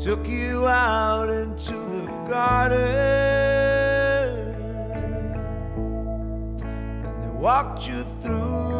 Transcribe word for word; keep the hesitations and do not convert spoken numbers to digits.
took you out into the garden, and they walked you through